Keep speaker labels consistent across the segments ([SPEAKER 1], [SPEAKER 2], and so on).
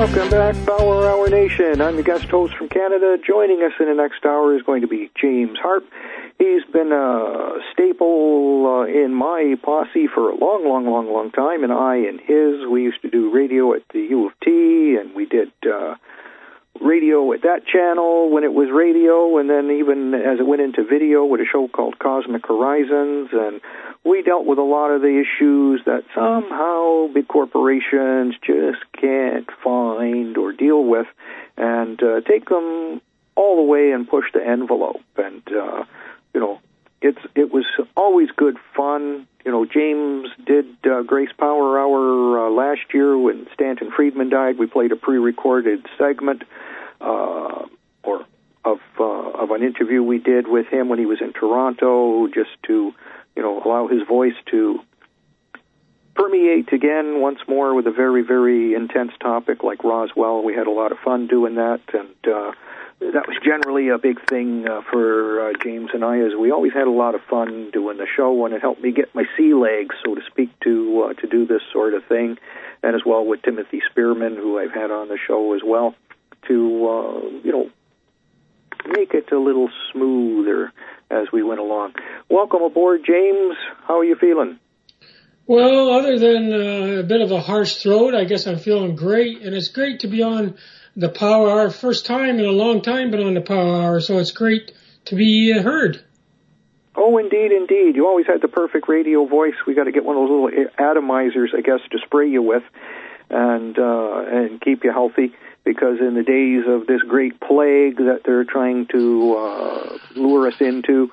[SPEAKER 1] Welcome back, Power Hour Nation. I'm your guest host from Canada. Joining us in the next hour is going to be James Harp. He's been a staple in my posse for a long time, and I and his. We used to do radio at the U of T, and we did radio at that channel when it was radio, and then even as it went into video with a show called Cosmic Horizons, and we dealt with a lot of the issues that somehow big corporations just can't find or deal with, and take them all the way and push the envelope. And it was always good fun. James did Grace Power Hour last year when Stanton Friedman died. We played a pre-recorded segment of an interview we did with him when he was in Toronto, just to allow his voice to permeate again once more with a very, very intense topic like Roswell. We had a lot of fun doing that, and that was generally a big thing for James and I, as we always had a lot of fun doing the show, and it helped me get my sea legs, so to speak, to do this sort of thing, and as well with Timothy Spearman, who I've had on the show as well, to make it a little smoother as we went along. Welcome aboard, James. How are you feeling?
[SPEAKER 2] Well, other than a bit of a harsh throat, I guess I'm feeling great, and it's great to be on the Power Hour. First time in a long time been on the Power Hour, so it's great to be heard.
[SPEAKER 1] Oh, indeed. You always had the perfect radio voice. We got to get one of those little atomizers, I guess, to spray you with and keep you healthy, because in the days of this great plague that they're trying to lure us into,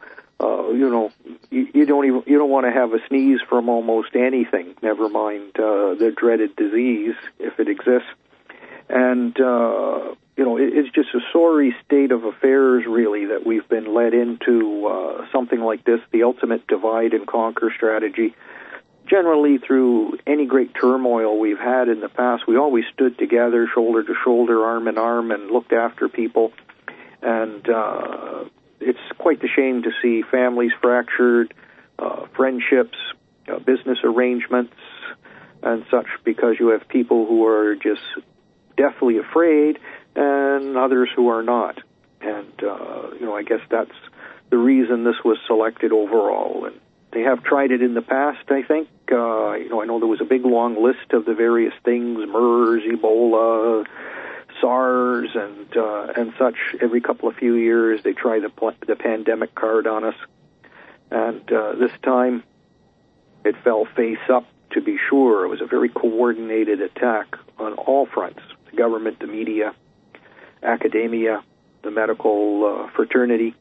[SPEAKER 1] you don't want to have a sneeze from almost anything, never mind the dreaded disease, if it exists. And, it's just a sorry state of affairs, really, that we've been led into something like this, the ultimate divide and conquer strategy. Generally, through any great turmoil we've had in the past, we always stood together, shoulder to shoulder, arm in arm, and looked after people. And it's quite the shame to see families fractured, friendships, business arrangements, and such, because you have people who are just deathly afraid and others who are not. And, I guess that's the reason this was selected overall. And they have tried it in the past, I think. I know there was a big long list of the various things, MERS, Ebola, SARS, and such. Every couple of few years they try the pandemic card on us. And this time it fell face up, to be sure. It was a very coordinated attack on all fronts: the government, the media, academia, the medical fraternity,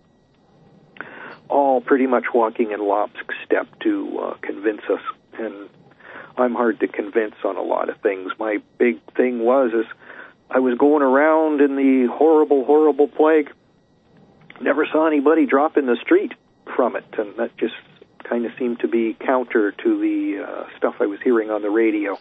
[SPEAKER 1] all pretty much walking in lockstep to convince us. And I'm hard to convince on a lot of things. My big thing was I was going around in the horrible plague, never saw anybody drop in the street from it, and that just kind of seemed to be counter to the stuff I was hearing on the radio.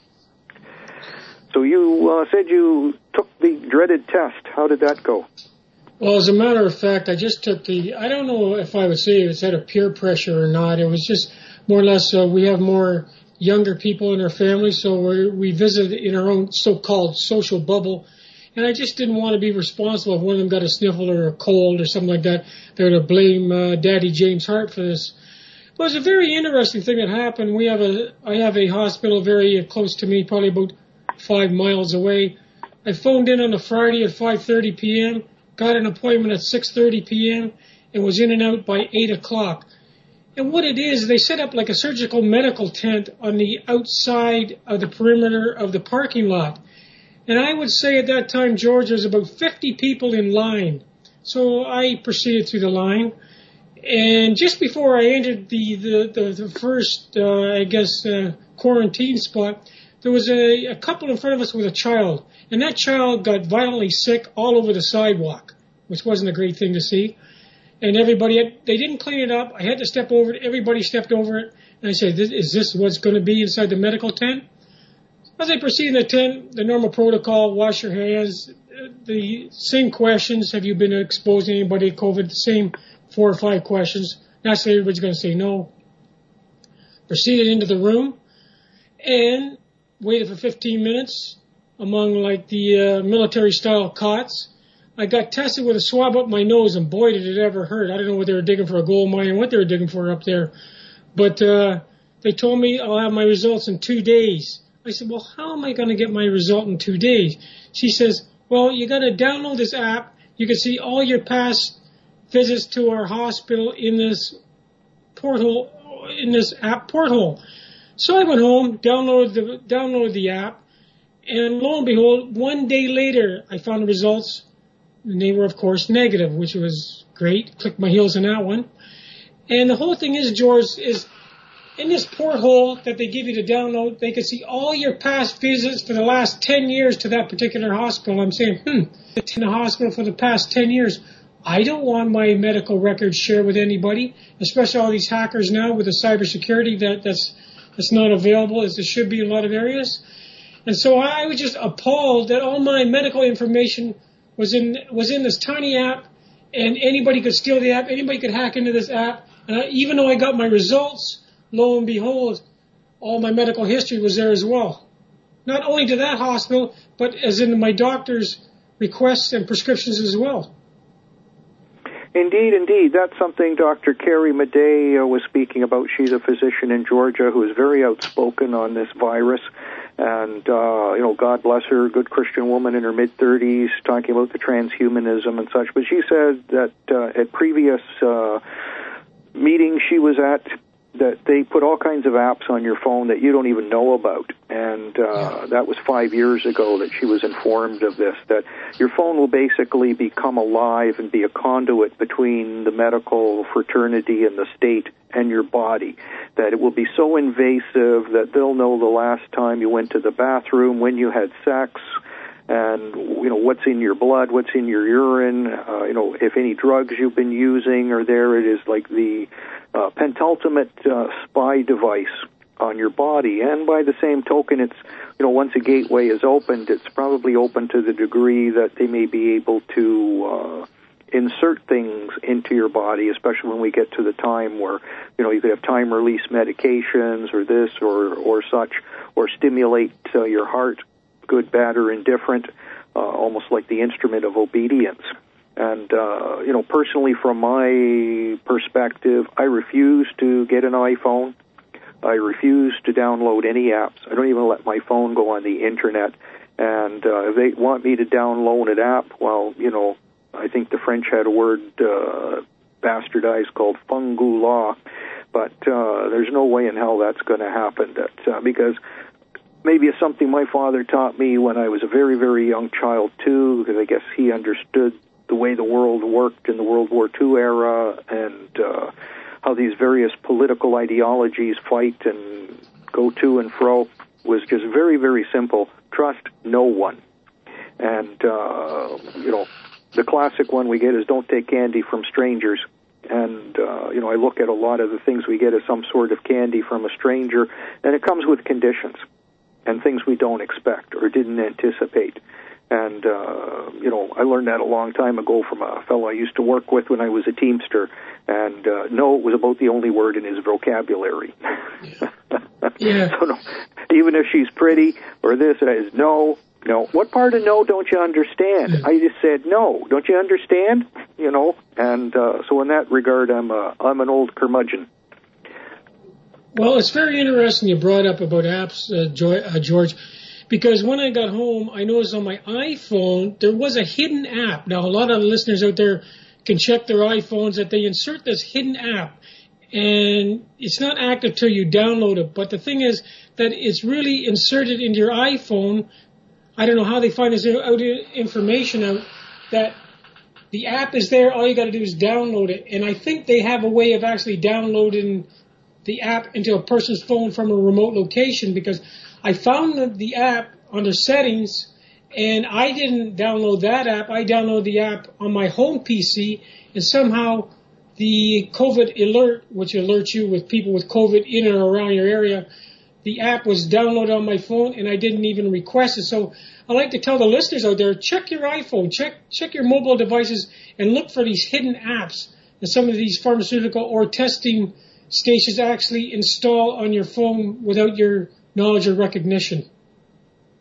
[SPEAKER 1] So you said you took the dreaded test. How did that go?
[SPEAKER 2] Well, as a matter of fact, I just took I don't know if I would say it's out of peer pressure or not. It was just more or less, we have more younger people in our family, so we visit in our own so-called social bubble. And I just didn't want to be responsible if one of them got a sniffle or a cold or something like that. They're to blame Daddy James Hart for this. But it was a very interesting thing that happened. I have a hospital very close to me, probably about 5 miles away. I phoned in on a Friday at 5:30 p.m., got an appointment at 6:30 p.m., and was in and out by 8 o'clock. And what it is, they set up like a surgical medical tent on the outside of the perimeter of the parking lot. And I would say at that time, George, there was about 50 people in line. So I proceeded through the line. And just before I entered the first, quarantine spot, there was a couple in front of us with a child. And that child got violently sick all over the sidewalk, which wasn't a great thing to see. And they didn't clean it up. I had to step over it. Everybody stepped over it. And I said, is this what's going to be inside the medical tent? As I proceed in the tent, the normal protocol, wash your hands, the same questions. Have you been exposed to anybody to COVID? The same 4 or 5 questions. Naturally, everybody's going to say no. Proceeded into the room and waited for 15 minutes. among like the military-style cots. I got tested with a swab up my nose, and boy, did it ever hurt. I don't know what they were digging for a gold mine and what they were digging for up there. But they told me I'll have my results in 2 days. I said, well, how am I going to get my result in 2 days? She says, well, you got to download this app. You can see all your past visits to our hospital in this portal, in this app portal. So I went home, downloaded the app, and lo and behold, 1 day later, I found the results, and they were, of course, negative, which was great. Clicked my heels on that one. And the whole thing is, George, is in this porthole that they give you to download, they can see all your past visits for the last 10 years to that particular hospital. I'm saying, in the hospital for the past 10 years. I don't want my medical records shared with anybody, especially all these hackers now with the cybersecurity that's not available as it should be in a lot of areas. And so I was just appalled that all my medical information was in this tiny app, and anybody could steal the app, anybody could hack into this app. And even though I got my results, lo and behold, all my medical history was there as well. Not only to that hospital, but as in my doctor's requests and prescriptions as well.
[SPEAKER 1] Indeed, indeed. That's something Dr. Carrie Madej was speaking about. She's a physician in Georgia who is very outspoken on this virus. And, God bless her, good Christian woman in her mid-30s, talking about the transhumanism and such. But she said that at previous meetings she was at, that they put all kinds of apps on your phone that you don't even know about. And that was 5 years ago that she was informed of this, that your phone will basically become alive and be a conduit between the medical fraternity and the state and your body, that it will be so invasive that they'll know the last time you went to the bathroom, when you had sex, and, what's in your blood, what's in your urine, if any drugs you've been using are there. It is like the penultimate spy device on your body. And by the same token, it's, once a gateway is opened, it's probably open to the degree that they may be able to insert things into your body, especially when we get to the time where, you could have time-release medications or this or such, or stimulate your heart, good, bad, or indifferent, almost like the instrument of obedience. And, personally, from my perspective, I refuse to get an iPhone. I refuse to download any apps. I don't even let my phone go on the Internet. And if they want me to download an app, well, I think the French had a word bastardized called fungula. But there's no way in hell that's going to happen. Because maybe it's something my father taught me when I was a very, very young child, too, because I guess he understood the way the world worked in the World War II era, and how these various political ideologies fight and go to and fro, was just very, very simple. Trust no one. And, the classic one we get is don't take candy from strangers. And, I look at a lot of the things we get as some sort of candy from a stranger, and it comes with conditions and things we don't expect or didn't anticipate. And, I learned that a long time ago from a fellow I used to work with when I was a Teamster. And, no was about the only word in his vocabulary.
[SPEAKER 2] Yeah.
[SPEAKER 1] So, no, even if she's pretty or this, it is no. What part of no don't you understand? I just said no. Don't you understand? And so in that regard, I'm an old curmudgeon.
[SPEAKER 2] Well, it's very interesting you brought up about apps, George, because when I got home, I noticed on my iPhone there was a hidden app. Now, a lot of the listeners out there can check their iPhones that they insert this hidden app, and it's not active till you download it. But the thing is that it's really inserted into your iPhone. I don't know how they find this information out, that the app is there, all you got to do is download it. And I think they have a way of actually downloading the app into a person's phone from a remote location, because I found the app under settings, and I didn't download that app. I downloaded the app on my home PC, and somehow the COVID alert, which alerts you with people with COVID in and around your area, the app was downloaded on my phone, and I didn't even request it. So I like to tell the listeners out there, check your iPhone, check your mobile devices, and look for these hidden apps that some of these pharmaceutical or testing stations actually install on your phone without your knowledge or recognition.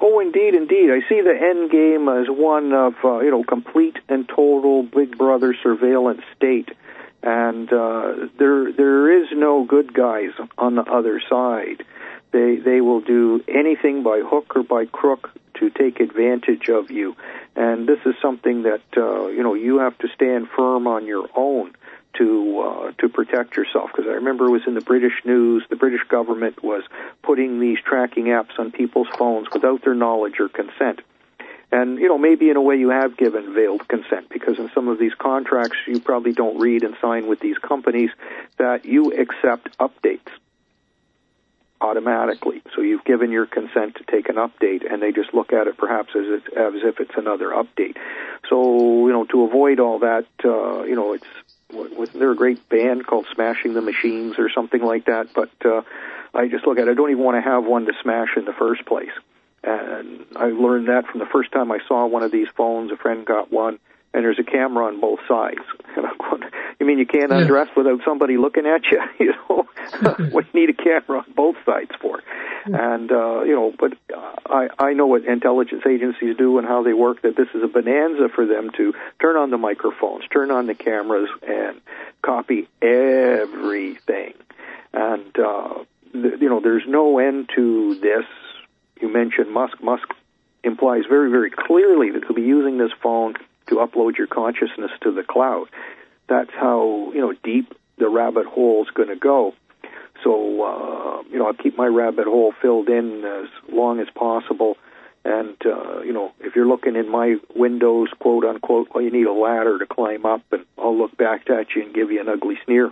[SPEAKER 1] Oh, indeed, indeed. I see the end game as one of, complete and total Big Brother surveillance state. And there is no good guys on the other side. They will do anything by hook or by crook to take advantage of you. And this is something that, you have to stand firm on your own to protect yourself. Because I remember it was in the British news, the British government was putting these tracking apps on people's phones without their knowledge or consent. And, maybe in a way you have given veiled consent, because in some of these contracts you probably don't read and sign with these companies that you accept updates automatically. So you've given your consent to take an update, and they just look at it perhaps as if it's another update. So, to avoid all that, wasn't there a great band called Smashing the Machines or something like that? But I just look at it. I don't even want to have one to smash in the first place. And I learned that from the first time I saw one of these phones. A friend got one, and there's a camera on both sides. And I'm going, you mean you can't undress without somebody looking at you? What do you need a camera on both sides for? And, but I know what intelligence agencies do and how they work, that this is a bonanza for them to turn on the microphones, turn on the cameras, and copy everything. And, there's no end to this. You mentioned Musk. Musk implies very, very clearly that he'll be using this phone to upload your consciousness to the cloud. That's how, deep the rabbit hole is going to go. So, I'll keep my rabbit hole filled in as long as possible. And, if you're looking in my windows, quote unquote, well, you need a ladder to climb up, and I'll look back at you and give you an ugly sneer.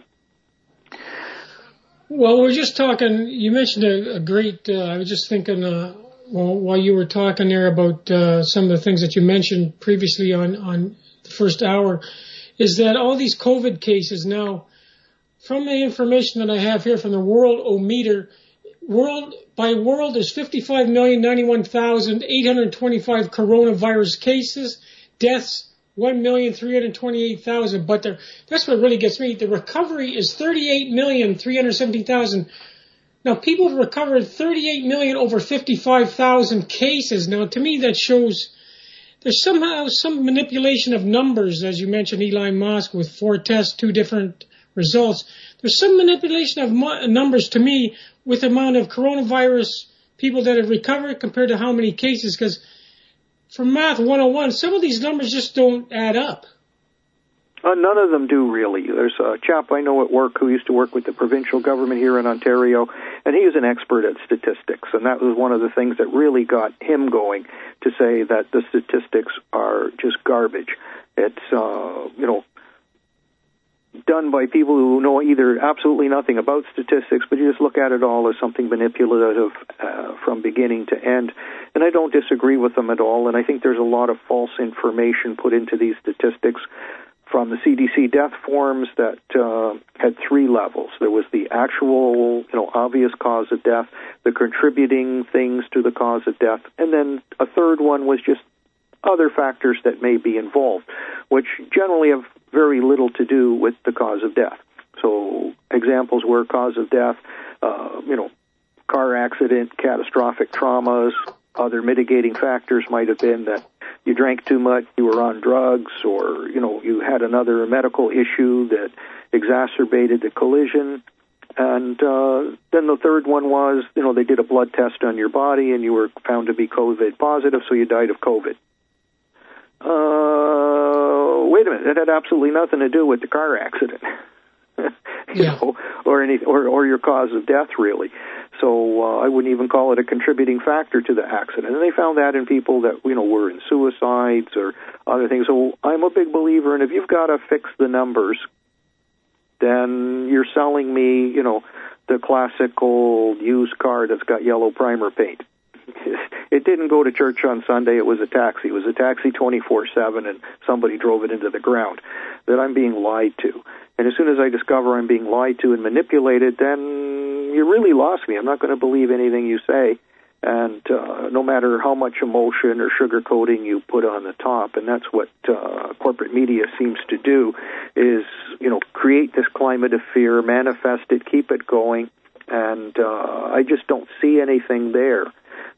[SPEAKER 2] Well, we're just talking, you mentioned a great, I was just thinking, while you were talking there about some of the things that you mentioned previously on the first hour, is that all these COVID cases now, from the information that I have here from the World-O-Meter, world is 55,091,825 coronavirus cases, deaths 1,328,000, but that's what really gets me. The recovery is 38,317,000. Now, people have recovered 38 million over 55,000 cases. Now, to me, that shows there's somehow some manipulation of numbers, as you mentioned, Elon Musk, with 4 tests, 2 different results. There's some manipulation of numbers, to me, with the amount of coronavirus people that have recovered compared to how many cases, because from Math 101, some of these numbers just don't add up.
[SPEAKER 1] None of them do, really. There's a chap I know at work who used to work with the provincial government here in Ontario, and he was an expert at statistics, and that was one of the things that really got him going to say that the statistics are just garbage. It's, done by people who know either absolutely nothing about statistics, but you just look at it all as something manipulative from beginning to end. And I don't disagree with them at all, and I think there's a lot of false information put into these statistics from the CDC death forms that had 3 levels. There was the actual, obvious cause of death, the contributing things to the cause of death, and then a third one was just other factors that may be involved, which generally have very little to do with the cause of death. So examples were cause of death, car accident, catastrophic traumas. Other mitigating factors might have been that you drank too much, you were on drugs, or, you had another medical issue that exacerbated the collision. And then the third one was, they did a blood test on your body and you were found to be COVID positive, so you died of COVID. Wait a minute, that had absolutely nothing to do with the car accident, or your cause of death, really. So I wouldn't even call it a contributing factor to the accident. And they found that in people that, were in suicides or other things. So I'm a big believer in if you've got to fix the numbers, then you're selling me, the classic old used car that's got yellow primer paint. It didn't go to church on Sunday. It was a taxi. It was a taxi 24/7, and somebody drove it into the ground. That I'm being lied to. And as soon as I discover I'm being lied to and manipulated, then you really lost me. I'm not going to believe anything you say. And no matter how much emotion or sugarcoating you put on the top, and that's what corporate media seems to do, is, create this climate of fear, manifest it, keep it going. And I just don't see anything there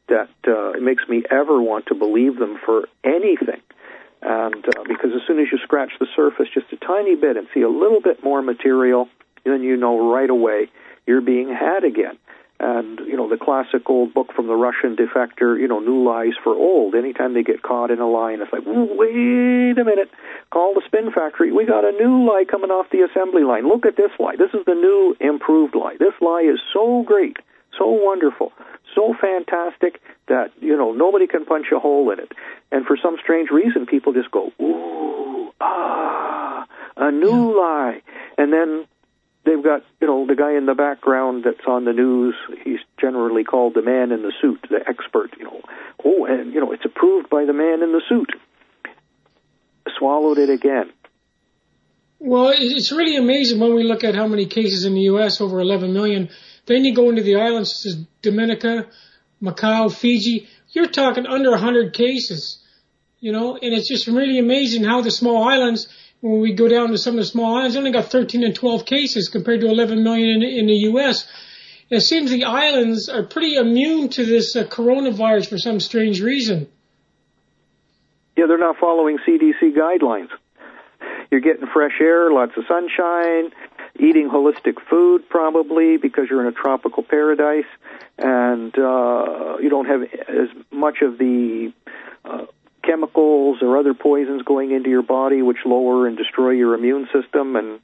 [SPEAKER 1] that it makes me ever want to believe them for anything. And because as soon as you scratch the surface just a tiny bit and see a little bit more material, then you know right away you're being had again. And, the classic old book from the Russian defector, New Lies for Old. Anytime they get caught in a lie, and it's like, wait a minute, call the spin factory. We got a new lie coming off the assembly line. Look at this lie. This is the new improved lie. This lie is so great, so wonderful, so fantastic that, nobody can punch a hole in it. And for some strange reason, people just go, ooh, a new lie. And then they've got, the guy in the background that's on the news. He's generally called the man in the suit, the expert, it's approved by the man in the suit. Swallowed it again.
[SPEAKER 2] Well, it's really amazing when we look at how many cases in the U.S., over 11 million. Then you go into the islands, Dominica, Macau, Fiji. You're talking under 100 cases, and it's just really amazing how the small islands, when we go down to some of the small islands, only got 13 and 12 cases compared to 11 million in the U.S. It seems the islands are pretty immune to this coronavirus for some strange reason.
[SPEAKER 1] Yeah, they're not following CDC guidelines. You're getting fresh air, lots of sunshine, eating holistic food probably because you're in a tropical paradise, and you don't have as much of the chemicals or other poisons going into your body which lower and destroy your immune system, and,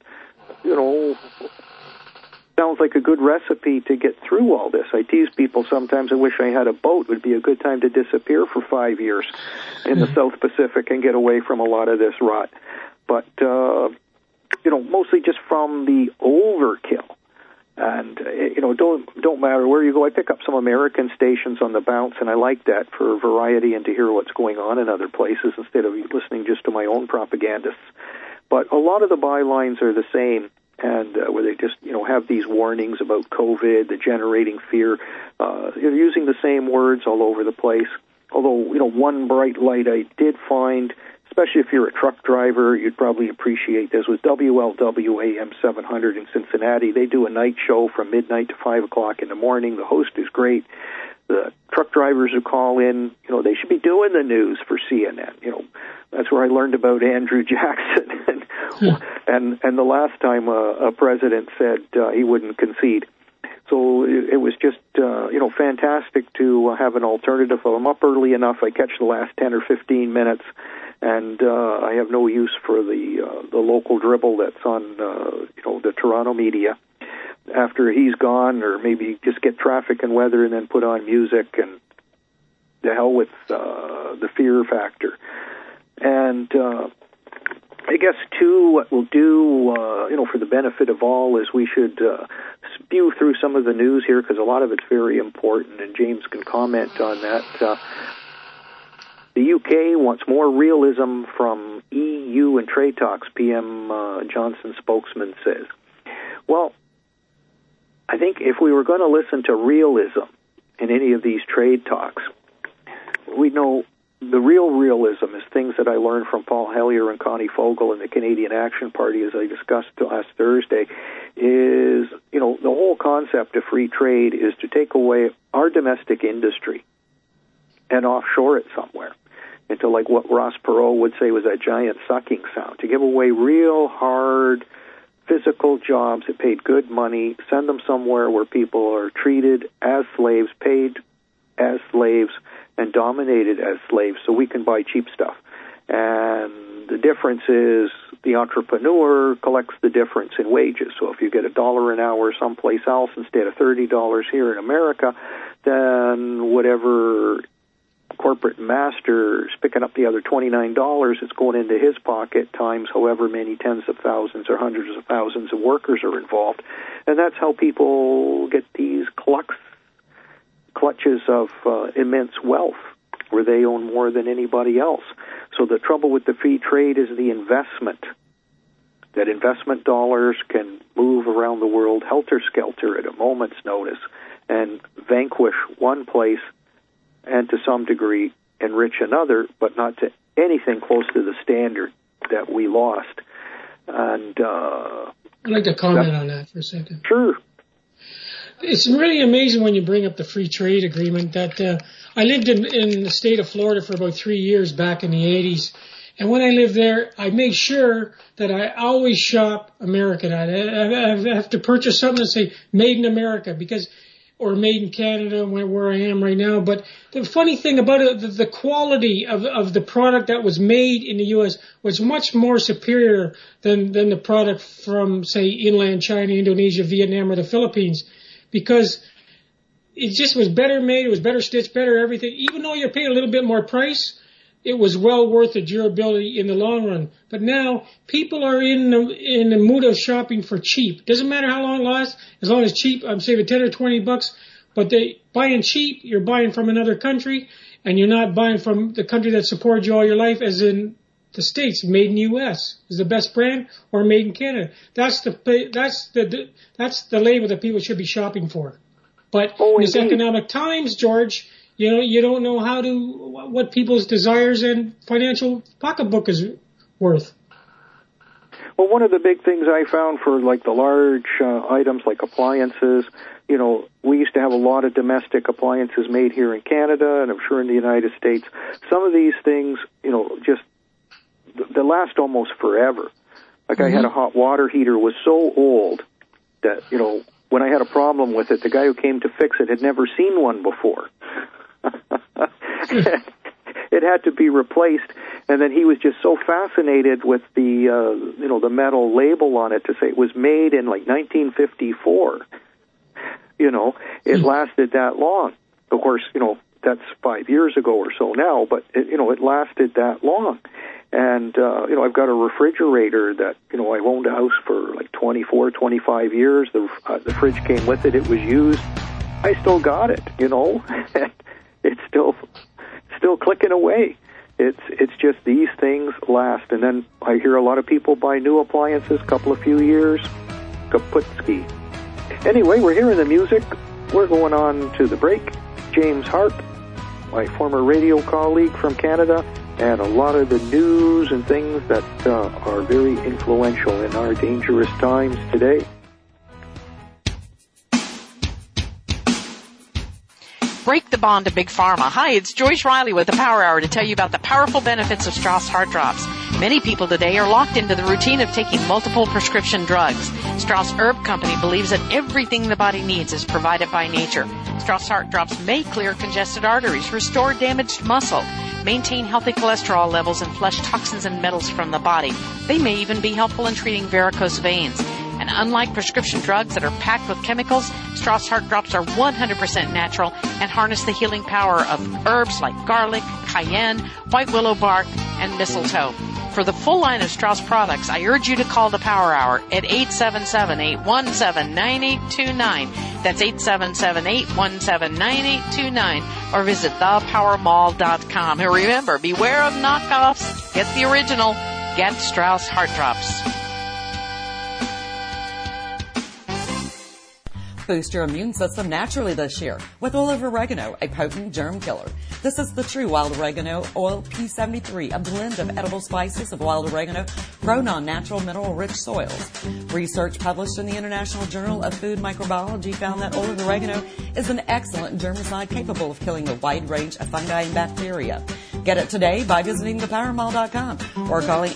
[SPEAKER 1] sounds like a good recipe to get through all this. I tease people sometimes, I wish I had a boat. It would be a good time to disappear for 5 years in the South Pacific and get away from a lot of this rot. But, mostly just from the overkill. And, don't matter where you go. I pick up some American stations on the bounce, and I like that for variety and to hear what's going on in other places instead of listening just to my own propagandists. But a lot of the bylines are the same, and where they just, have these warnings about COVID, the generating fear. They're using the same words all over the place. Although, one bright light I did find, especially if you're a truck driver, you'd probably appreciate this, was WLW AM 700 in Cincinnati. They do a night show from midnight to 5 o'clock in the morning. The host is great. The truck drivers who call in, they should be doing the news for CNN. That's where I learned about Andrew Jackson. and the last time a president said he wouldn't concede. So it was just, fantastic to have an alternative. I'm up early enough. I catch the last 10 or 15 minutes. And I have no use for the local dribble that's on, the Toronto media. After he's gone, or maybe just get traffic and weather and then put on music, and the hell with the fear factor. And I guess, too, what we'll do, for the benefit of all is we should spew through some of the news here because a lot of it's very important, and James can comment on that. The UK wants more realism from EU and trade talks, PM Johnson spokesman says. Well, I think if we were going to listen to realism in any of these trade talks, we know the real realism is things that I learned from Paul Hellyer and Connie Fogel in the Canadian Action Party, as I discussed last Thursday, is, the whole concept of free trade is to take away our domestic industry and offshore it somewhere into like what Ross Perot would say was that giant sucking sound, to give away real hard physical jobs that paid good money, send them somewhere where people are treated as slaves, paid as slaves, and dominated as slaves so we can buy cheap stuff. And the difference is the entrepreneur collects the difference in wages. So if you get $1 an hour someplace else instead of $30 here in America, then whatever corporate master is picking up the other $29, it's going into his pocket times however many tens of thousands or hundreds of thousands of workers are involved. And that's how people get these clutches of immense wealth where they own more than anybody else. So the trouble with the free trade is the investment. That investment dollars can move around the world helter-skelter at a moment's notice and vanquish one place and to some degree enrich another, but not to anything close to the standard that we lost. And
[SPEAKER 2] I'd like to comment on that for a second.
[SPEAKER 1] Sure.
[SPEAKER 2] It's really amazing when you bring up the free trade agreement that I lived in the state of Florida for about 3 years back in the 80s. And when I lived there, I made sure that I always shop American. I have to purchase something that say made in America or made in Canada where I am right now. But the funny thing about it, the quality of the product that was made in the U.S. was much more superior than the product from, say, inland China, Indonesia, Vietnam, or the Philippines, because it just was better made, it was better stitched, better everything. Even though you're paying a little bit more price, it was well worth the durability in the long run. But now people are in the mood of shopping for cheap. Doesn't matter how long it lasts, as long as cheap. I'm saving $10 or $20, but they buying cheap. You're buying from another country, and you're not buying from the country that supported you all your life, as in the States. Made in U.S. is the best brand, or made in Canada. That's the label that people should be shopping for. But in these economic times, George, you don't know what people's desires and financial pocketbook is worth.
[SPEAKER 1] Well, one of the big things I found for like the large items like appliances, we used to have a lot of domestic appliances made here in Canada, and I'm sure in the United States. Some of these things, just they last almost forever. Like I had a hot water heater, was so old that, when I had a problem with it, the guy who came to fix it had never seen one before. It had to be replaced, and then he was just so fascinated with the metal label on it to say it was made in like 1954. It lasted that long. Of course, that's 5 years ago or so now, but it lasted that long. And I've got a refrigerator that I've owned a house for like 24, 25 years. The fridge came with it. It was used. I still got it, and it's still clicking away. It's just these things last. And then I hear a lot of people buy new appliances, few years, kaputski. Anyway, we're hearing the music. We're going on to the break. James Hart, my former radio colleague from Canada, and a lot of the news and things that are very influential in our dangerous times today.
[SPEAKER 3] Break the bond to Big Pharma. Hi, it's Joyce Riley with the Power Hour to tell you about the powerful benefits of Strauss Heart Drops. Many people today are locked into the routine of taking multiple prescription drugs. Strauss Herb Company believes that everything the body needs is provided by nature. Strauss Heart Drops may clear congested arteries, restore damaged muscle, maintain healthy cholesterol levels, and flush toxins and metals from the body. They may even be helpful in treating varicose veins. And unlike prescription drugs that are packed with chemicals, Strauss Heart Drops are 100% natural and harness the healing power of herbs like garlic, cayenne, white willow bark, and mistletoe. For the full line of Strauss products, I urge you to call the Power Hour at 877-817-9829. That's 877-817-9829. Or visit thepowermall.com. And remember, beware of knockoffs. Get the original. Get Strauss Heart Drops.
[SPEAKER 4] Boost your immune system naturally this year with oil of oregano, a potent germ killer. This is the true wild oregano oil P73, a blend of edible spices of wild oregano grown on natural mineral-rich soils. Research published in the International Journal of Food Microbiology found that oil of oregano is an excellent germicide capable of killing a wide range of fungi and bacteria. Get it today by visiting thepowermall.com or calling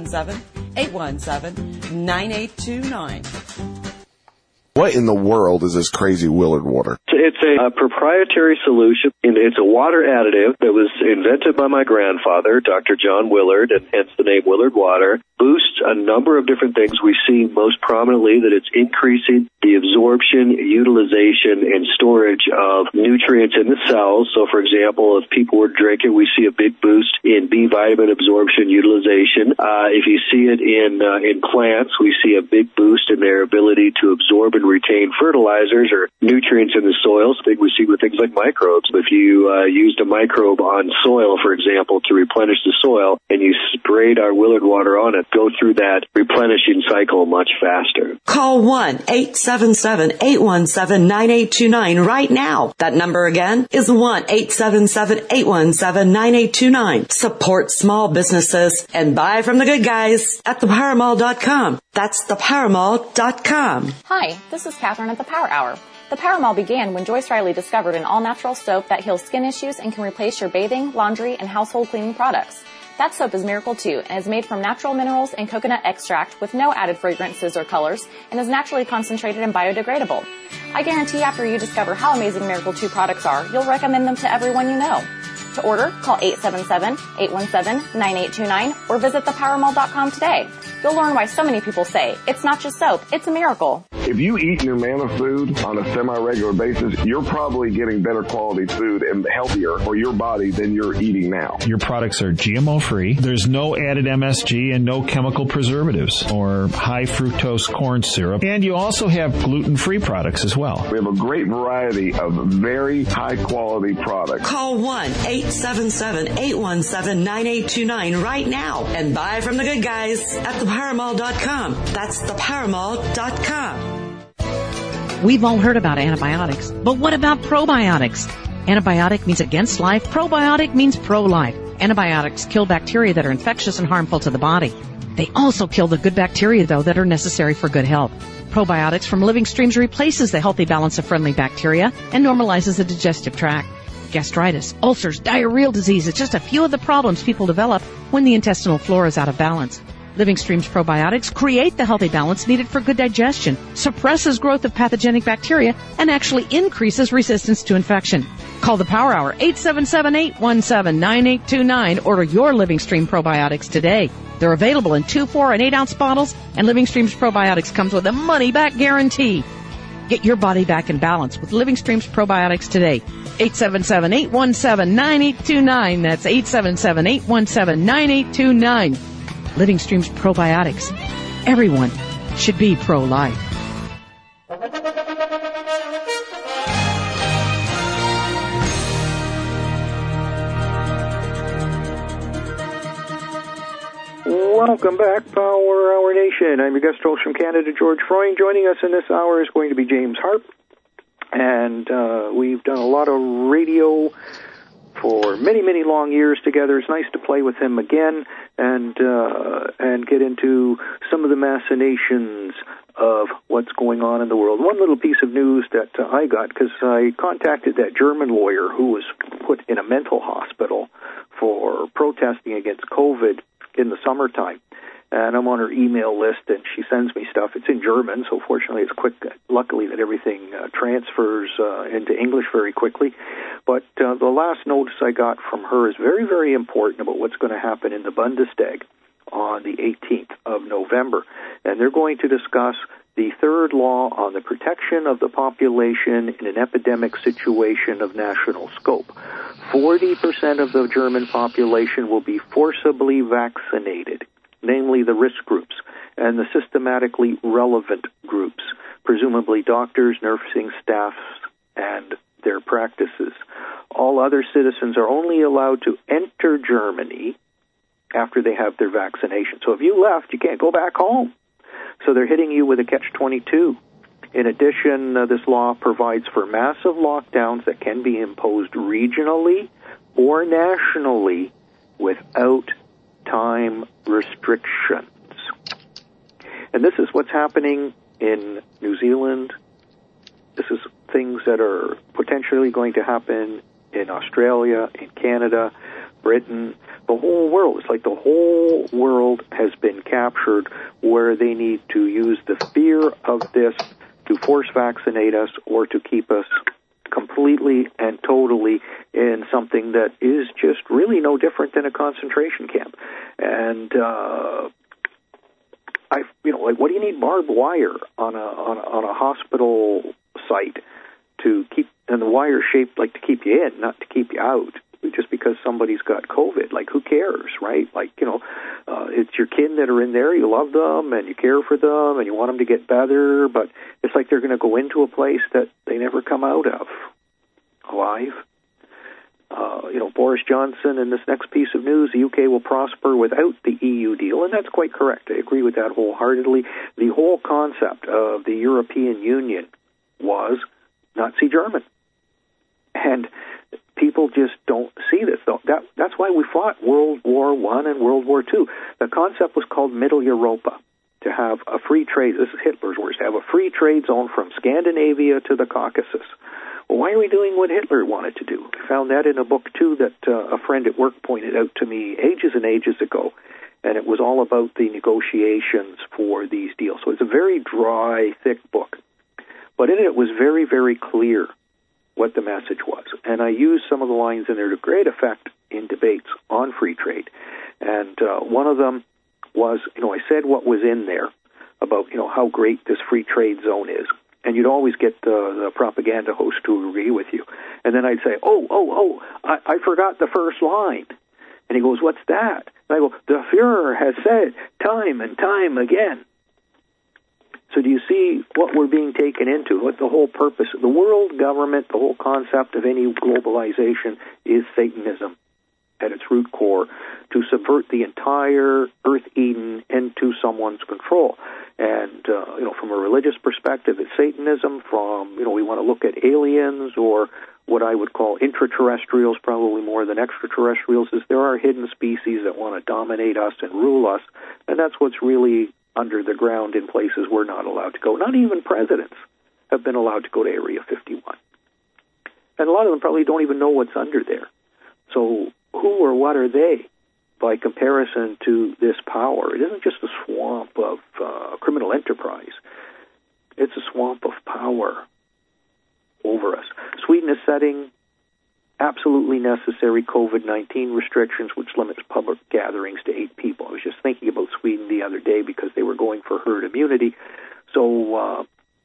[SPEAKER 4] 877-817-9829.
[SPEAKER 5] What in the world is this crazy Willard water?
[SPEAKER 6] It's a proprietary solution, and it's a water additive that was invented by my grandfather, Dr. John Willard, and hence the name Willard Water. Boosts a number of different things. We see most prominently that it's increasing the absorption, utilization, and storage of nutrients in the cells. So, for example, if people were drinking, we see a big boost in B vitamin absorption, utilization. If you see it in plants, we see a big boost in their ability to absorb and retain fertilizers or nutrients in the soils. Big we see with things like microbes. If you used a microbe on soil, for example, to replenish the soil, and you sprayed our Willard Water on it, go through that replenishing cycle much faster.
[SPEAKER 4] Call 1-877-817-9829 right now. That number again is 1-877-817-9829. Support small businesses and buy from the good guys at thepowermall.com. That's thepowermall.com.
[SPEAKER 7] Hi, this is Catherine at the Power Hour. The Power Mall began when Joyce Riley discovered an all-natural soap that heals skin issues and can replace your bathing, laundry, and household cleaning products. That soap is Miracle 2 and is made from natural minerals and coconut extract with no added fragrances or colors and is naturally concentrated and biodegradable. I guarantee after you discover how amazing Miracle 2 products are, you'll recommend them to everyone you know. To order, call 877-817-9829 or visit thepowermall.com today. You'll learn why so many people say, it's not just soap, it's a miracle.
[SPEAKER 8] If you eat Numanna food on a semi-regular basis, you're probably getting better quality food and healthier for your body than you're eating now.
[SPEAKER 9] Your products are GMO-free. There's no added MSG and no chemical preservatives or high fructose corn syrup. And you also have gluten-free products as well.
[SPEAKER 8] We have a great variety of very high-quality products.
[SPEAKER 4] Call 1-877-817-9829 right now and buy from the good guys at thepowermall.com. That's thepowermall.com.
[SPEAKER 3] We've all heard about antibiotics, but what about probiotics? Antibiotic means against life. Probiotic means pro-life. Antibiotics kill bacteria that are infectious and harmful to the body. They also kill the good bacteria, though, that are necessary for good health. Probiotics from Living Streams replaces the healthy balance of friendly bacteria and normalizes the digestive tract. Gastritis, ulcers, diarrheal disease is just a few of the problems people develop when the intestinal flora is out of balance. Living Streams probiotics create the healthy balance needed for good digestion, suppresses growth of pathogenic bacteria, and actually increases resistance to infection. Call the Power Hour, 877-817-9829. Order your Living Stream probiotics today. They're available in 2, 4, and 8-ounce bottles, and Living Streams probiotics comes with a money-back guarantee. Get your body back in balance with Living Streams probiotics today. 877-817-9829. That's 877-817-9829. Living Streams probiotics. Everyone should be pro-life.
[SPEAKER 1] Welcome back, Power Hour Nation. I'm your guest host from Canada, George Freund. Joining us in this hour is going to be James Harp. And we've done a lot of radio for many, many long years together. It's nice to play with him again and get into some of the machinations of what's going on in the world. One little piece of news that I got, because I contacted that German lawyer who was put in a mental hospital for protesting against COVID in the summertime. And I'm on her email list, and she sends me stuff. It's in German, so fortunately it's quick. Luckily that everything transfers into English very quickly. But the last notice I got from her is very, very important about what's going to happen in the Bundestag on the 18th of November. And they're going to discuss the third law on the protection of the population in an epidemic situation of national scope. 40% of the German population will be forcibly vaccinated, namely the risk groups and the systematically relevant groups, presumably doctors, nursing staffs, and their practices. All other citizens are only allowed to enter Germany after they have their vaccination. So if you left, you can't go back home. So they're hitting you with a catch-22. In addition, this law provides for massive lockdowns that can be imposed regionally or nationally without time restrictions. And this is what's happening in New Zealand. This is things that are potentially going to happen in Australia, in Canada, Britain, the whole world. It's like the whole world has been captured where they need to use the fear of this to force vaccinate us or to keep us completely and totally in something that is just really no different than a concentration camp. And what do you need barbed wire on a hospital site to keep, and the wire shaped like to keep you in, not to keep you out, just because somebody's got COVID? Like, who cares, right? Like, it's your kin that are in there. You love them and you care for them and you want them to get better, but it's like they're going to go into a place that they never come out of alive. Boris Johnson, in this next piece of news, the UK will prosper without the EU deal, and that's quite correct. I agree with that wholeheartedly. The whole concept of the European Union was Nazi German. And people just don't see this. That's why we fought World War I and World War II. The concept was called Middle Europa. to have a free trade, this is Hitler's words, to have a free trade zone from Scandinavia to the Caucasus. Well, why are we doing what Hitler wanted to do? I found that in a book, too, that a friend at work pointed out to me ages and ages ago, and it was all about the negotiations for these deals. So it's a very dry, thick book. But in it was very, very clear what the message was. And I used some of the lines in there to great effect in debates on free trade. And one of them was, I said what was in there about, how great this free trade zone is. And you'd always get the propaganda host to agree with you. And then I'd say, I forgot the first line. And he goes, what's that? And I go, the Fuhrer has said time and time again. So do you see what we're being taken into, what the whole purpose, the world government, the whole concept of any globalization is Satanism at its root core, to subvert the entire Earth Eden into someone's control. And, from a religious perspective, it's Satanism. From, we want to look at aliens or what I would call intraterrestrials, probably more than extraterrestrials, is there are hidden species that want to dominate us and rule us. And that's what's really under the ground in places we're not allowed to go. Not even presidents have been allowed to go to Area 51. And a lot of them probably don't even know what's under there. So who or what are they by comparison to this power? It isn't just a swamp of criminal enterprise. It's a swamp of power over us. Sweden is setting absolutely necessary COVID-19 restrictions, which limits public gatherings to 8 people. I was just thinking about Sweden the other day because they were going for herd immunity. So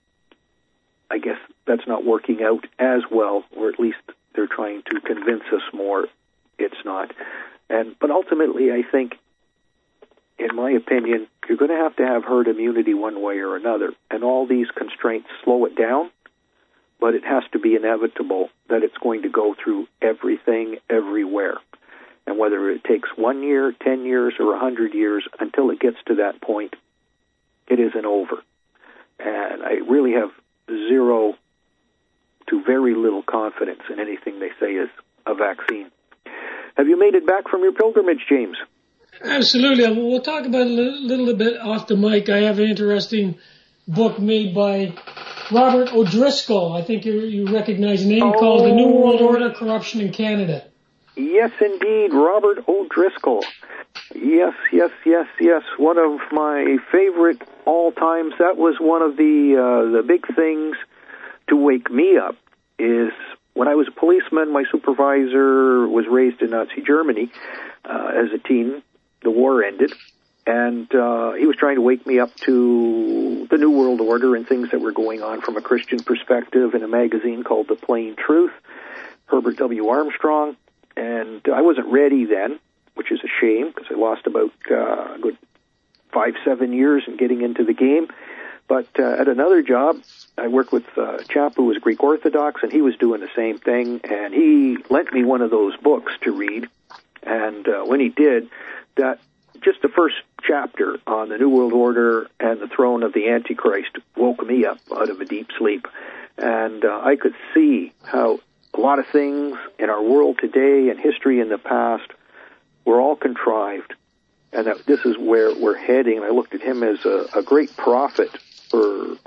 [SPEAKER 1] I guess that's not working out as well, or at least they're trying to convince us more it's not. But ultimately, I think, in my opinion, you're going to have herd immunity one way or another, and all these constraints slow it down, but it has to be inevitable that it's going to go through everything, everywhere. And whether it takes 1 year, 10 years, or 100 years, until it gets to that point, it isn't over. And I really have zero to very little confidence in anything they say is a vaccine. Have you made it back from your pilgrimage, James?
[SPEAKER 2] Absolutely. We'll talk about it a little bit off the mic. I have an interesting book made by Robert O'Driscoll. I think you recognize the name, called The New World Order, Corruption in Canada.
[SPEAKER 1] Yes, indeed, Robert O'Driscoll. Yes. One of my favorite all times. That was one of the big things to wake me up. Is when I was a policeman, my supervisor was raised in Nazi Germany as a teen. The war ended, and he was trying to wake me up to the New World Order and things that were going on from a Christian perspective in a magazine called The Plain Truth, Herbert W. Armstrong. And I wasn't ready then, which is a shame, because I lost about a good 5-7 years in getting into the game. But at another job, I worked with a chap who was Greek Orthodox, and he was doing the same thing. And he lent me one of those books to read. And when he did, that just the first chapter on the New World Order and the throne of the Antichrist woke me up out of a deep sleep. And I could see how a lot of things in our world today and history in the past were all contrived, and that this is where we're heading. And I looked at him as a great prophet for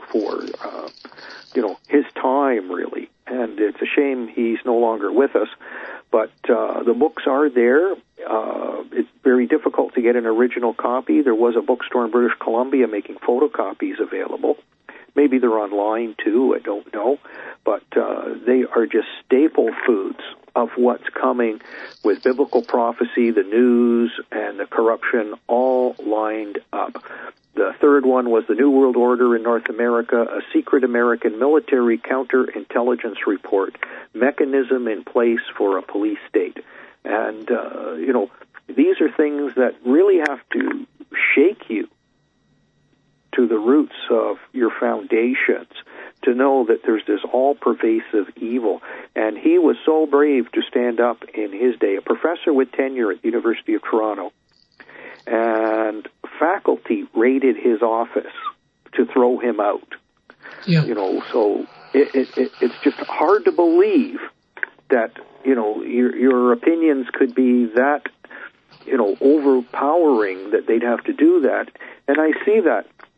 [SPEAKER 1] his time, really. And it's a shame he's no longer with us. But the books are there. It's very difficult to get an original copy. There was a bookstore in British Columbia making photocopies available. Maybe they're online, too. I don't know. But they are just staple foods of what's coming with biblical prophecy, the news, and the corruption all lined up. The third one was the New World Order in North America, a secret American military counterintelligence report, mechanism in place for a police state. And, these are things that really have to shake you to the roots of your foundations to know that there's this all-pervasive evil. And he was so brave to stand up in his day, a professor with tenure at the University of Toronto, and faculty raided his office to throw him out.
[SPEAKER 2] Yeah.
[SPEAKER 1] So it's just hard to believe that, your opinions could be that, overpowering that they'd have to do that. And I see that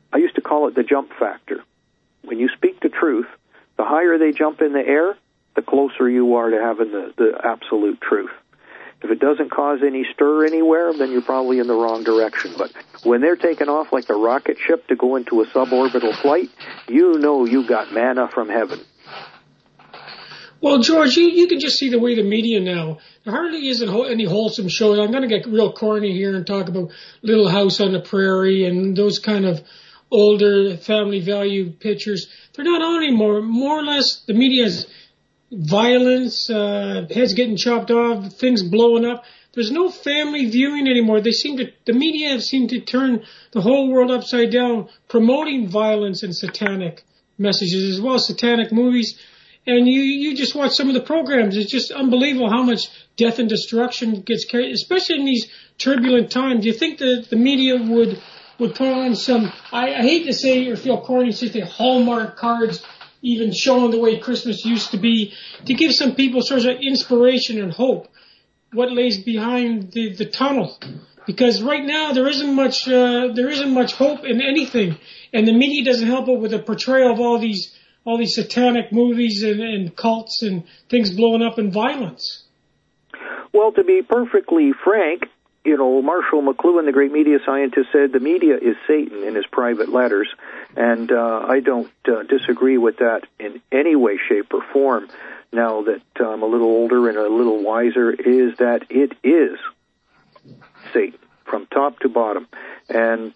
[SPEAKER 1] I used to call it the jump factor. When you speak the truth, the higher they jump in the air, the closer you are to having the absolute truth. If it doesn't cause any stir anywhere, then you're probably in the wrong direction. But when they're taking off like a rocket ship to go into a suborbital flight, you know you got manna from heaven.
[SPEAKER 2] Well, George, you can just see the way the media now, there hardly isn't any wholesome shows. I'm going to get real corny here and talk about Little House on the Prairie and those kind of older family value pictures. They're not on anymore. More or less, the media's violence, heads getting chopped off, things blowing up. There's no family viewing anymore. The media seem to turn the whole world upside down, promoting violence and satanic messages as well as satanic movies. And you just watch some of the programs. It's just unbelievable how much death and destruction gets carried, especially in these turbulent times. Do you think that the media would put on some, I hate to say or feel corny, say the Hallmark cards, even showing the way Christmas used to be, to give some people sort of inspiration and hope what lays behind the tunnel? Because right now there isn't much hope in anything, and the media doesn't help it with the portrayal of all these satanic movies and cults and things blowing up in violence.
[SPEAKER 1] Well, to be perfectly frank, Marshall McLuhan, the great media scientist, said the media is Satan in his private letters, and I don't disagree with that in any way, shape, or form. Now that I'm a little older and a little wiser, is that it is Satan from top to bottom. And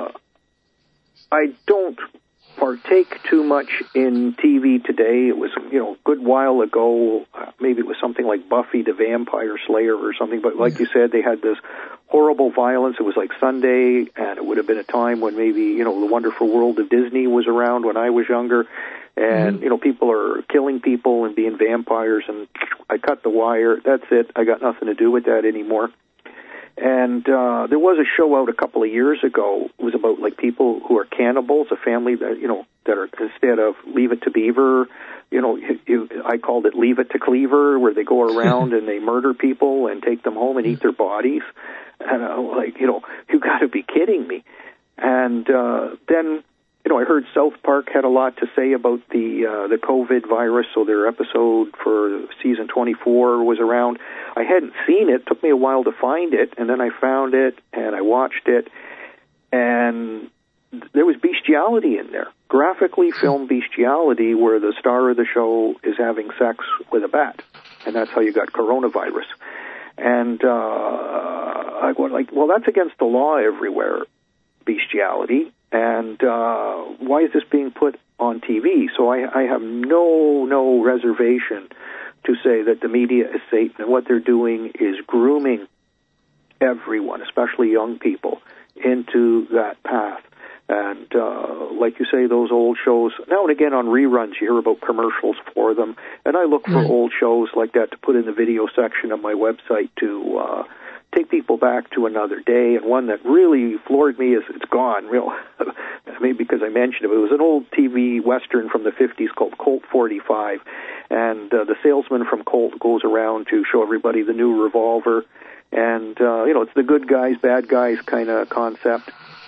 [SPEAKER 1] I don't partake too much in TV today. It was, a good while ago, maybe it was something like Buffy the Vampire Slayer or something, but like you said, they had this horrible violence. It was like Sunday, and it would have been a time when maybe, the Wonderful World of Disney was around when I was younger, and, people are killing people and being vampires, and I cut the wire. That's it. I got nothing to do with that anymore. And there was a show out a couple of years ago. It was about like people who are cannibals, a family that that are, instead of Leave It to Beaver, I called it Leave It to Cleaver, where they go around and they murder people and take them home and eat their bodies. And I'm like, you got to be kidding me. And then I heard South Park had a lot to say about the COVID virus, so their episode for season 24 was around. I hadn't seen it. It took me a while to find it, and then I found it, and I watched it, and there was bestiality in there, graphically filmed bestiality, where the star of the show is having sex with a bat, and that's how you got coronavirus. And I go like, well, that's against the law everywhere, bestiality. And why is this being put on TV? So I have no reservation to say that the media is Satan, and what they're doing is grooming everyone, especially young people, into that path. And like you say, those old shows, now and again on reruns, you hear about commercials for them. And I look for old shows like that to put in the video section of my website to take people back to another day. And one that really floored me is, it's gone, maybe because I mentioned it. It was an old TV Western from the 50s called Colt 45. And the salesman from Colt goes around to show everybody the new revolver. And, it's the good guys, bad guys kind of concept.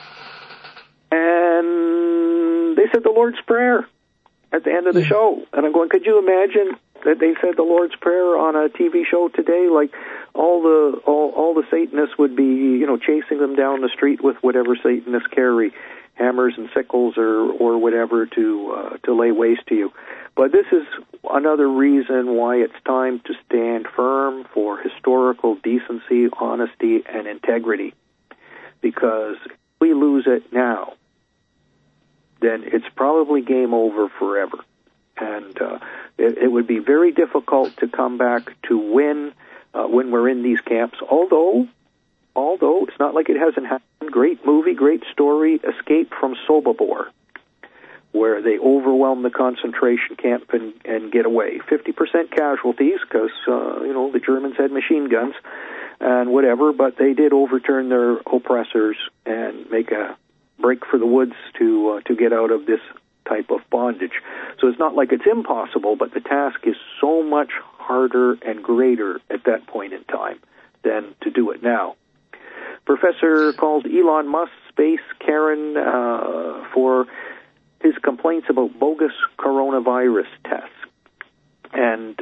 [SPEAKER 1] And they said the Lord's Prayer at the end of the show. And I'm going, could you imagine that they said the Lord's Prayer on a TV show today? Like, all the Satanists would be, chasing them down the street with whatever Satanists carry, hammers and sickles or whatever to lay waste to you. But this is another reason why it's time to stand firm for historical decency, honesty, and integrity. Because if we lose it now, then it's probably game over forever. And it would be very difficult to come back to win when we're in these camps. Although it's not like it hasn't happened. Great movie, great story, Escape from Sobibor, where they overwhelm the concentration camp and get away. 50% casualties because, the Germans had machine guns and whatever, but they did overturn their oppressors and make a break for the woods to get out of this type of bondage. So it's not like it's impossible, but the task is so much harder and greater at that point in time than to do it now. Professor calls Elon Musk's Space Karen for his complaints about bogus coronavirus tests. And,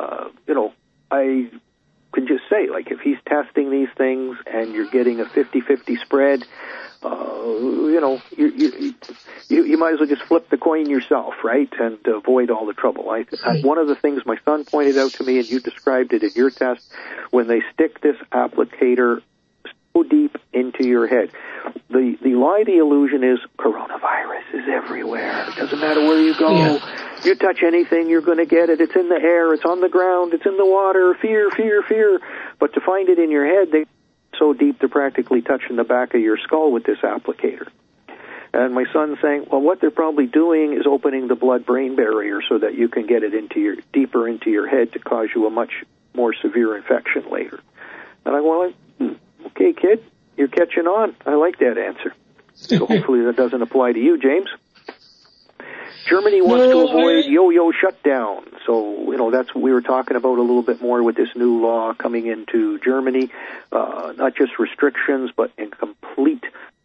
[SPEAKER 1] I can just say, like, if he's testing these things and you're getting a 50-50 spread, you might as well just flip the coin yourself, right, and avoid all the trouble. One of the things my son pointed out to me, and you described it in your test, when they stick this applicator so deep into your head. The lie, the illusion is coronavirus is everywhere. It doesn't matter where you go. Yeah. You touch anything, you're going to get it. It's in the air. It's on the ground. It's in the water. Fear, fear, fear. But to find it in your head, they're so deep they're practically touching the back of your skull with this applicator. And my son's saying, well, what they're probably doing is opening the blood-brain barrier so that you can get it deeper into your head to cause you a much more severe infection later. And I go, well, okay, kid, you're catching on. I like that answer. So hopefully that doesn't apply to you, James. Germany wants to avoid yo-yo shutdown. So, that's what we were talking about a little bit more with this new law coming into Germany. Not just restrictions, but in complete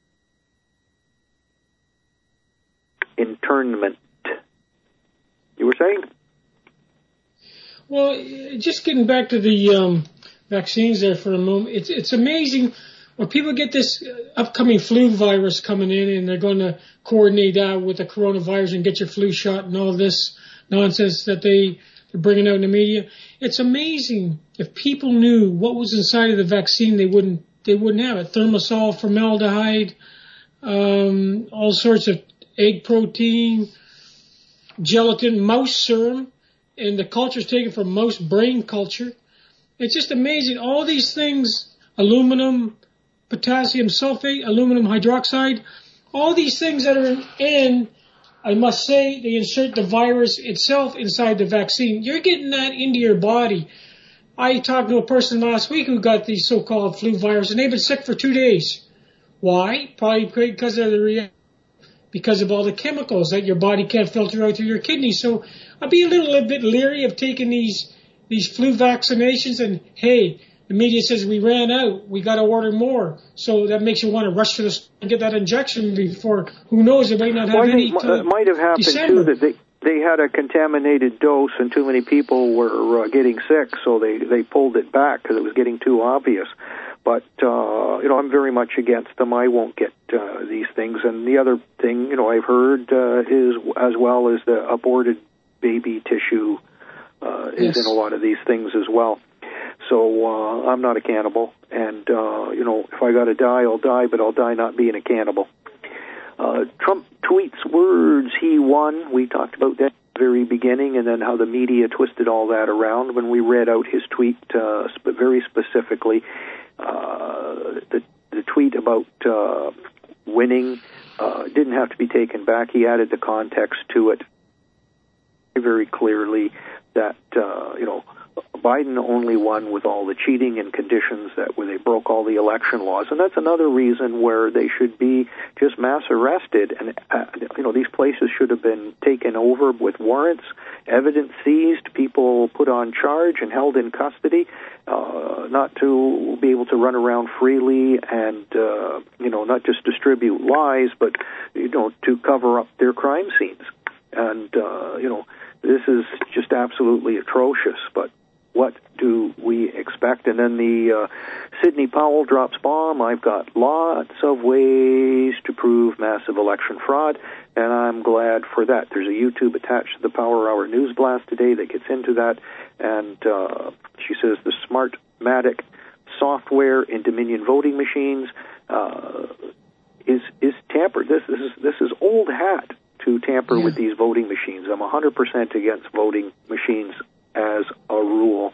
[SPEAKER 1] internment. You were saying?
[SPEAKER 2] Well, just getting back to the vaccines there for a moment, it's amazing when people get this upcoming flu virus coming in and they're going to coordinate that with the coronavirus and get your flu shot and all this nonsense that they're bringing out in the media. It's amazing. If people knew what was inside of the vaccine, they wouldn't have it. Thimerosal, formaldehyde, all sorts of egg protein, gelatin, mouse serum, and the culture is taken from mouse brain culture. It's just amazing. All these things, aluminum, potassium sulfate, aluminum hydroxide, all these things that are in, I must say, they insert the virus itself inside the vaccine. You're getting that into your body. I talked to a person last week who got the so-called flu virus, and they've been sick for 2 days. Why? Probably because of all the chemicals that your body can't filter out through your kidneys. So I'd be a little bit leery of taking these flu vaccinations, and hey, the media says we ran out, we got to order more. So that makes you want to rush to the store and get that injection before, who knows, it might not have any till
[SPEAKER 1] it might have happened
[SPEAKER 2] December.
[SPEAKER 1] Too that they had a contaminated dose and too many people were getting sick, so they pulled it back because it was getting too obvious. But, I'm very much against them. I won't get these things. And the other thing, I've heard is, as well as the aborted baby tissue is in a lot of these things as well. So I'm not a cannibal. And, if I got to die, I'll die, but I'll die not being a cannibal. Trump tweets words he won. We talked about that at the very beginning, and then how the media twisted all that around when we read out his tweet very specifically. The tweet about winning didn't have to be taken back. He added the context to it very clearly that, Biden only won with all the cheating and conditions where they broke all the election laws. And that's another reason where they should be just mass arrested. And, these places should have been taken over with warrants, evidence seized, people put on charge and held in custody, not to be able to run around freely and, not just distribute lies, but, to cover up their crime scenes. And, this is just absolutely atrocious, but what do we expect? And then the Sidney Powell drops bomb. I've got lots of ways to prove massive election fraud, and I'm glad for that. There's a YouTube attached to the Power Hour News Blast today that gets into that, and she says the Smartmatic software in Dominion voting machines is tampered. This is old hat to tamper with these voting machines. I'm 100% against voting machines as a rule.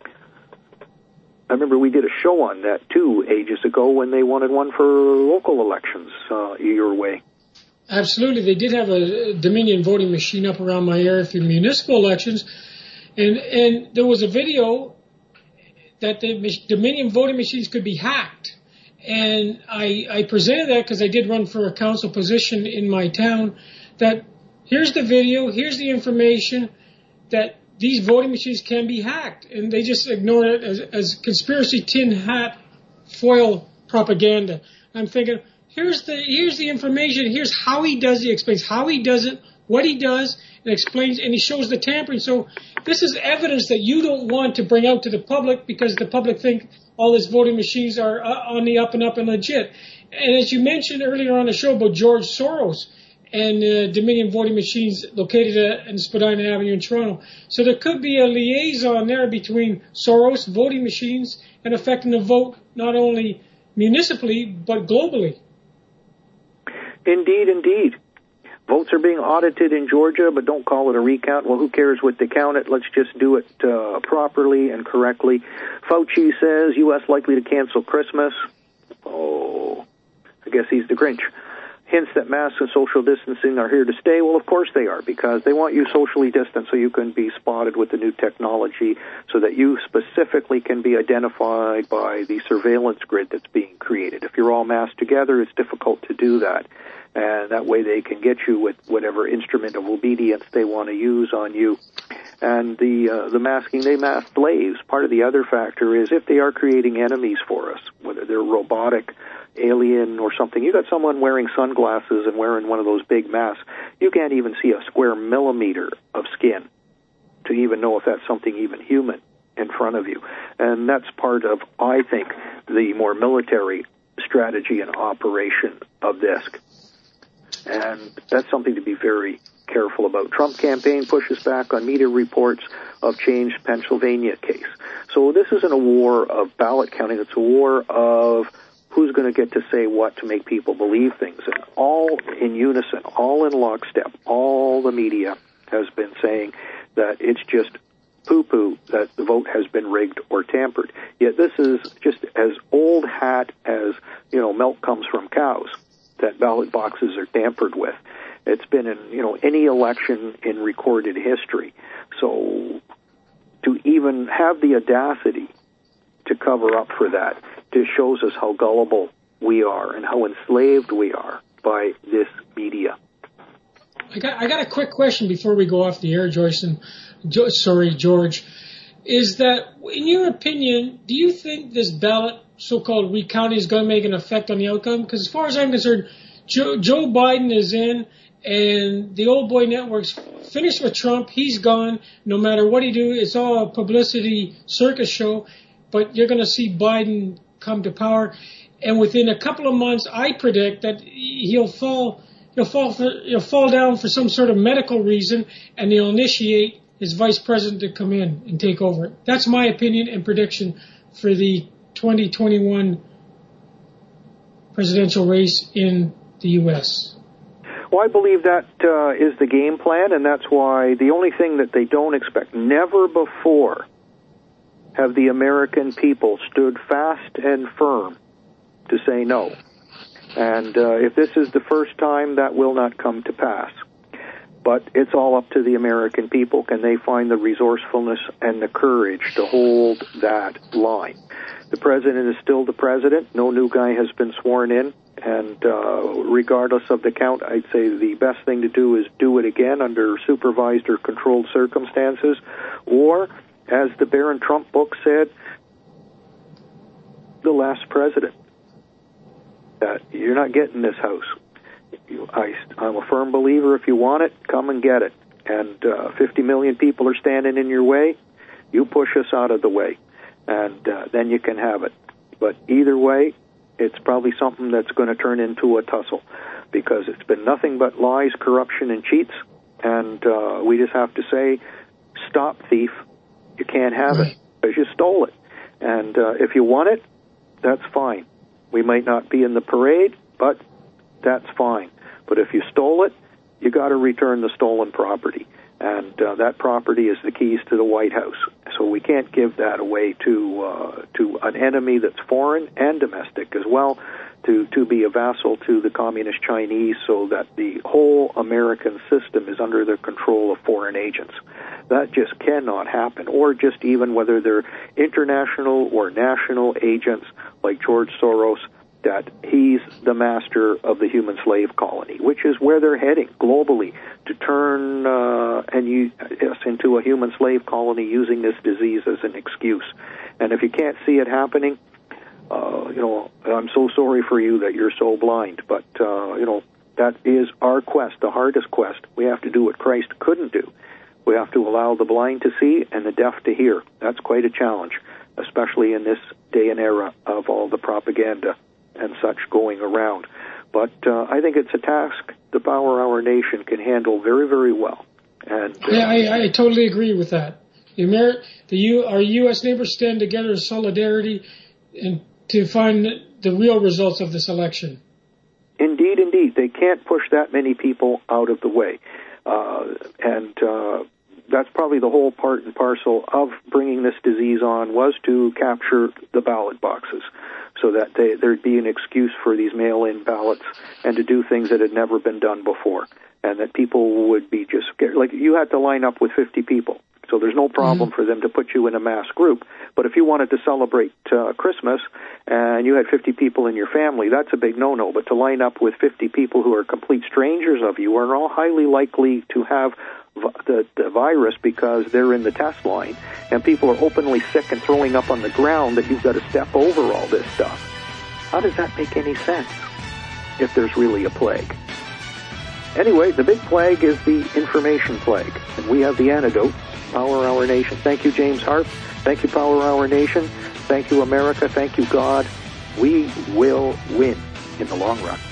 [SPEAKER 1] I remember we did a show on that, too, ages ago when they wanted one for local elections your way.
[SPEAKER 2] Absolutely. They did have a Dominion voting machine up around my area for municipal elections, and there was a video that the Dominion voting machines could be hacked. And I presented that because I did run for a council position in my town, that here's the video, here's the information, that these voting machines can be hacked. And they just ignored it as conspiracy tin hat foil propaganda. I'm thinking, here's the information. Here's how he does it. He explains how he does it, what he does, and explains, and he shows the tampering. So this is evidence that you don't want to bring out to the public because the public think all these voting machines are on the up and up and legit. And as you mentioned earlier on the show about George Soros and Dominion voting machines located in Spadina Avenue in Toronto. So there could be a liaison there between Soros, voting machines, and affecting the vote not only municipally but globally.
[SPEAKER 1] Indeed, indeed. Votes are being audited in Georgia, but don't call it a recount. Well, who cares what they count it? Let's just do it properly and correctly. Fauci says U.S. likely to cancel Christmas. Oh, I guess he's the Grinch. Hints that masks and social distancing are here to stay. Well, of course they are, because they want you socially distant so you can be spotted with the new technology so that you specifically can be identified by the surveillance grid that's being created. If you're all masked together, it's difficult to do that. And that way they can get you with whatever instrument of obedience they want to use on you. And the masking, they mask slaves. Part of the other factor is if they are creating enemies for us, whether they're robotic, alien, or something. You got someone wearing sunglasses and wearing one of those big masks. You can't even see a square millimeter of skin to even know if that's something even human in front of you. And that's part of, I think, the more military strategy and operation of this. And that's something to be very careful about. Trump campaign pushes back on media reports of changed Pennsylvania case. So this isn't a war of ballot counting. It's a war of who's going to get to say what to make people believe things. And all in unison, all in lockstep, all the media has been saying that it's just poo-poo that the vote has been rigged or tampered. Yet this is just as old hat as, milk comes from cows, that ballot boxes are tampered with. It's been in, any election in recorded history. So to even have the audacity to cover up for that just shows us how gullible we are and how enslaved we are by this media.
[SPEAKER 2] I got a quick question before we go off the air, George. Is that, in your opinion, do you think this ballot so-called recounting is going to make an effect on the outcome? Because as far as I'm concerned, Joe Biden is in, and the old boy network's finished with Trump. He's gone. No matter what he do, it's all a publicity circus show. But you're going to see Biden come to power, and within a couple of months, I predict that he'll fall down for some sort of medical reason, and they'll initiate his vice president to come in and take over. That's my opinion and prediction for the 2021 presidential race in the U.S.
[SPEAKER 1] Well, I believe that is the game plan, and that's why the only thing that they don't expect, never before have the American people stood fast and firm to say no. And if this is the first time, that will not come to pass. But it's all up to the American people. Can they find the resourcefulness and the courage to hold that line? The president is still the president. No new guy has been sworn in. And regardless of the count, I'd say the best thing to do is do it again under supervised or controlled circumstances. Or, as the Barron Trump book said, the last president. That you're not getting this house. I'm a firm believer, if you want it, come and get it. And 50 million people are standing in your way. You push us out of the way, and then you can have it. But either way, it's probably something that's going to turn into a tussle, because it's been nothing but lies, corruption, and cheats. And we just have to say, stop, thief. You can't have it because you stole it. And if you want it, that's fine. We might not be in the parade, but that's fine. But if you stole it, you got to return the stolen property. And that property is the keys to the White House. So we can't give that away to an enemy that's foreign and domestic as well, to be a vassal to the communist Chinese, so that the whole American system is under the control of foreign agents. That just cannot happen. Or just even whether they're international or national agents like George Soros, that he's the master of the human slave colony, which is where they're heading globally, to turn us into a human slave colony using this disease as an excuse. And if you can't see it happening, I'm so sorry for you that you're so blind, but, that is our quest, the hardest quest. We have to do what Christ couldn't do. We have to allow the blind to see and the deaf to hear. That's quite a challenge, especially in this day and era of all the propaganda and such going around. But I think it's a task the Power Hour Nation can handle very, very well. And
[SPEAKER 2] I totally agree with that. Our U.S. neighbors stand together in solidarity and to find the real results of this election.
[SPEAKER 1] Indeed, indeed. They can't push that many people out of the way. That's probably the whole part and parcel of bringing this disease on, was to capture the ballot boxes so that there'd be an excuse for these mail-in ballots and to do things that had never been done before, and that people would be just scared. Like, you had to line up with 50 people, so there's no problem for them to put you in a mass group. But if you wanted to celebrate Christmas and you had 50 people in your family, that's a big no-no. But to line up with 50 people who are complete strangers of you are all highly likely to have the virus because they're in the test line, and people are openly sick and throwing up on the ground, that you've got to step over all this stuff. How does that make any sense if there's really a plague? Anyway, the big plague is the information plague, and we have the antidote, Power Hour Nation. Thank you, James Harp. Thank you, Power Hour Nation. Thank you, America. Thank you, God. We will win in the long run.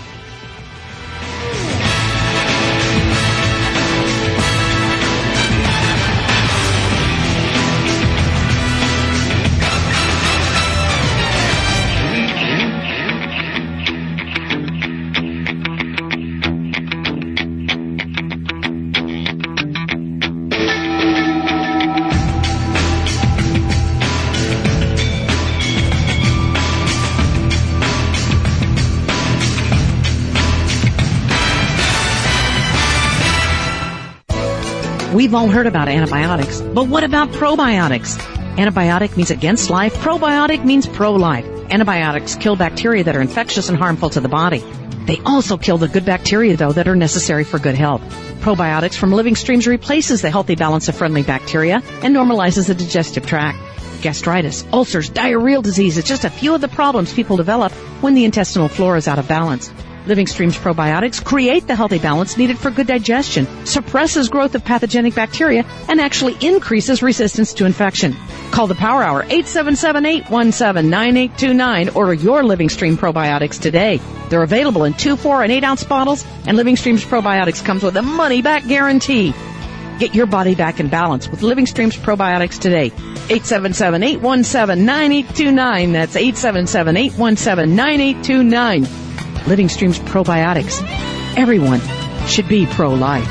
[SPEAKER 3] We've all heard about antibiotics, but what about probiotics? Antibiotic means against life. Probiotic means pro-life. Antibiotics kill bacteria that are infectious and harmful to the body. They also kill the good bacteria, though, that are necessary for good health. Probiotics from Living Streams replaces the healthy balance of friendly bacteria and normalizes the digestive tract. Gastritis, ulcers, diarrheal disease is just a few of the problems people develop when the intestinal flora is out of balance. Living Streams probiotics create the healthy balance needed for good digestion, suppresses growth of pathogenic bacteria, and actually increases resistance to infection. Call the Power Hour, 877-817-9829. Order your Living Stream probiotics today. They're available in 2, 4, and 8-ounce bottles, and Living Streams probiotics comes with a money-back guarantee. Get your body back in balance with Living Streams probiotics today. 877-817-9829. That's 877-817-9829. Living Streams probiotics. Everyone should be pro-life.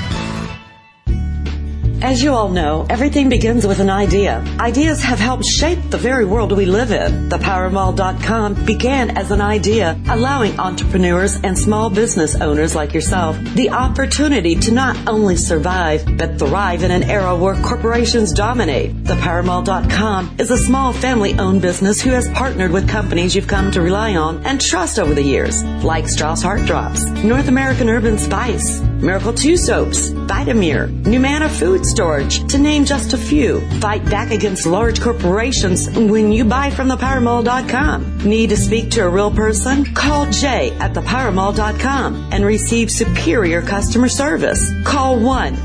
[SPEAKER 4] As you all know, everything begins with an idea. Ideas have helped shape the very world we live in. ThePowerMall.com began as an idea, allowing entrepreneurs and small business owners like yourself the opportunity to not only survive, but thrive in an era where corporations dominate. ThePowerMall.com is a small family-owned business who has partnered with companies you've come to rely on and trust over the years, like Strauss Heart Drops, North American Urban Spice, Miracle 2 Soaps, Vitamir, Numana Food Storage, to name just a few. Fight back against large corporations when you buy from ThePowerMall.com. Need to speak to a real person? Call Jay at ThePowerMall.com and receive superior customer service. Call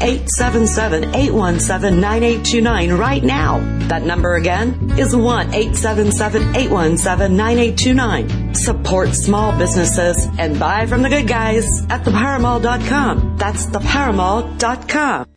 [SPEAKER 4] 1-877-817-9829 right now. That number again is 1-877-817-9829. Support small businesses and buy from the good guys at ThePowerMall.com. That's ThePowerMall.com.